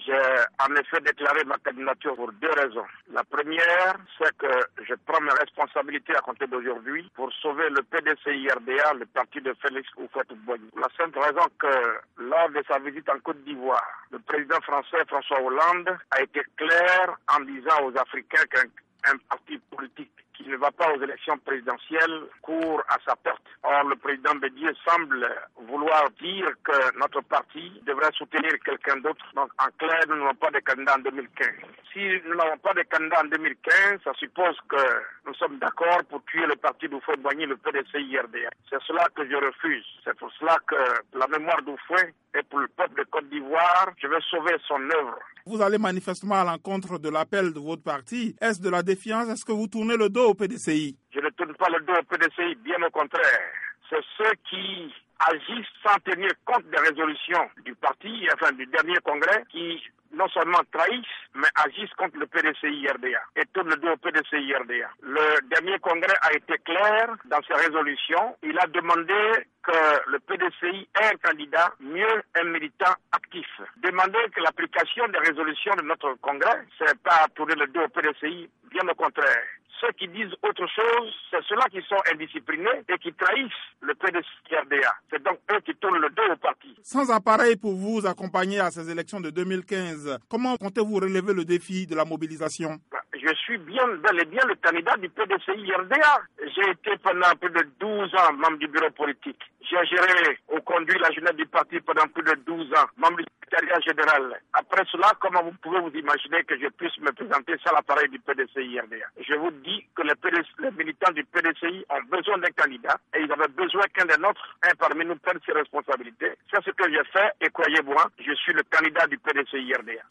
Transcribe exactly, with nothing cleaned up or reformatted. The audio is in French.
J'ai en effet déclaré ma candidature pour deux raisons. La première, c'est que je prends mes responsabilités à compter d'aujourd'hui pour sauver le P D C I R D A, le parti de Félix Houphouët-Boigny. La simple raison que lors de sa visite en Côte d'Ivoire, le président français François Hollande a été clair en disant aux Africains qu'un un parti politique qui ne va pas aux élections présidentielles court à sa perte. Or, le président Bédié semble vouloir dire que notre parti devrait soutenir quelqu'un d'autre. Donc, en clair, nous n'avons pas de candidat en deux mille quinze. Si nous n'avons pas de candidat en deux mille quinze, ça suppose que nous sommes d'accord pour tuer le parti d'Houphouët-Boigny, le P D C I R D A. C'est cela que je refuse. C'est pour cela que la mémoire d'Houphouët et pour le peuple de Côte d'Ivoire, je vais sauver son œuvre. Vous allez manifestement à l'encontre de l'appel de votre parti. Est-ce de la défiance? Est-ce que vous tournez le dos au P D C I? Je ne tourne pas le dos au P D C I, bien au contraire. C'est ceux qui agissent sans tenir compte des résolutions du parti, enfin du dernier congrès, qui non seulement trahissent, mais agissent contre le P D C I R D A et tournent le dos au P D C I R D A. Le dernier congrès a été clair dans ses résolutions. Il a demandé que le P D C I ait un candidat, mieux un militant actif. Demander que l'application des résolutions de notre congrès, c'est pas tourner le dos au P D C I, bien au contraire. Ceux qui disent autre chose, c'est ceux-là qui sont indisciplinés et qui trahissent le P D C I R D A. C'est donc eux qui tournent le dos au parti. Sans appareil pour vous accompagner à ces élections de deux mille quinze, comment comptez-vous relever le défi de la mobilisation? Je suis bien, bel et bien le candidat du P D C I R D A. J'ai été pendant plus de douze ans membre du bureau politique. J'ai géré ou conduit la jeunesse du parti pendant plus de douze ans, membre du secrétariat général. Après cela, comment vous pouvez vous imaginer que je puisse me présenter sans l'appareil du P D C I R D A? Je vous dis que les, P D C, les militants du P D C I ont besoin d'un candidat et ils avaient besoin qu'un des nôtres, un parmi nous, prenne ses responsabilités. C'est ce que j'ai fait et croyez-moi, je suis le candidat du P D C I R D A.